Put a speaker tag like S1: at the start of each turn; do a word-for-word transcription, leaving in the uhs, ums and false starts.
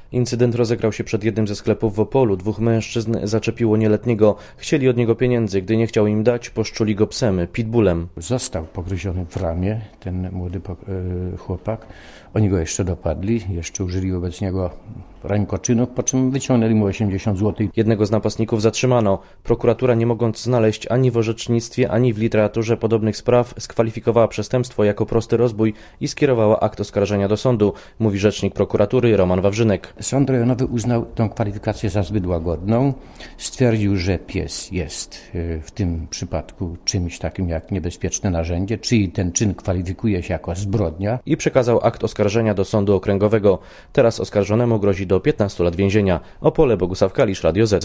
S1: Incydent rozegrał się przed jednym ze sklepów w Opolu. Dwóch mężczyzn zaczepiło nieletniego. Chcieli od niego pieniędzy. Gdy nie chciał im dać, poszczuli go psem, pitbullem.
S2: Został pogryziony w ramię, ten młody chłopak. Oni go jeszcze dopadli, jeszcze użyli wobec niego rękoczynów, po czym wyciągnęli mu osiemdziesiąt złotych.
S1: Jednego z napastników zatrzymano. Prokuratura, nie mogąc znaleźć ani w orzecznictwie, ani w literaturze podobnych spraw, skwalifikowała przestępstwo jako prosty rozbój i skierowała akt oskarżenia do sądu, mówi rzecznik prokuratury Roman Wawrzynek.
S2: Sąd rejonowy uznał tę kwalifikację za zbyt łagodną. Stwierdził, że pies jest w tym przypadku czymś takim jak niebezpieczne narzędzie, czyli ten czyn kwalifikuje się jako zbrodnia.
S1: I przekazał akt oskarżenia do sądu okręgowego. Teraz oskarżonemu grozi do piętnastu lat więzienia. Opole, Bogusław Kalisz, Radio Z.